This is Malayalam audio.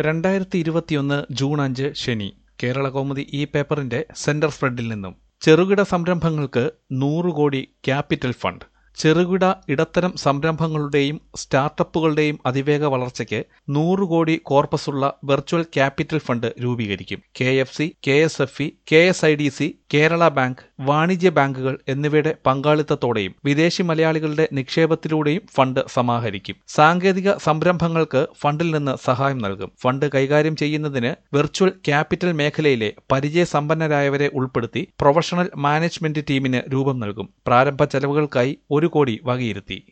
2021 ജൂൺ 5 ശനി. കേരളകൗമുദി ഈ പേപ്പറിന്റെ സെന്റർ സ്പ്രെഡിൽ നിന്നും. ചെറുകിട സംരംഭങ്ങൾക്ക് 100 കോടി ക്യാപിറ്റൽ ഫണ്ട്. ചെറുകിട ഇടത്തരം സംരംഭങ്ങളുടെയും സ്റ്റാർട്ടപ്പുകളുടെയും അതിവേഗ വളർച്ചയ്ക്ക് 100 കോടി കോർപ്പസുള്ള വെർച്വൽ ക്യാപിറ്റൽ ഫണ്ട് രൂപീകരിക്കും. KFC, KSFE, KSIDC, Kerala bank, വാണിജ്യ ബാങ്കുകൾ എന്നിവയുടെ പങ്കാളിത്തത്തോടെയും വിദേശി മലയാളികളുടെ നിക്ഷേപത്തിലൂടെയും ഫണ്ട് സമാഹരിക്കും. സാങ്കേതിക സംരംഭങ്ങൾക്ക് ഫണ്ടിൽ നിന്ന് സഹായം നൽകും. ഫണ്ട് കൈകാര്യം ചെയ്യുന്നതിന് വെർച്വൽ ക്യാപിറ്റൽ മേഖലയിലെ പരിചയസമ്പന്നരായവരെ ഉൾപ്പെടുത്തി പ്രൊഫഷണൽ മാനേജ്മെന്റ് ടീമിന് രൂപം നൽകും. പ്രാരംഭ ചെലവുകൾക്കായി 1 കോടി വകയിരുത്തി.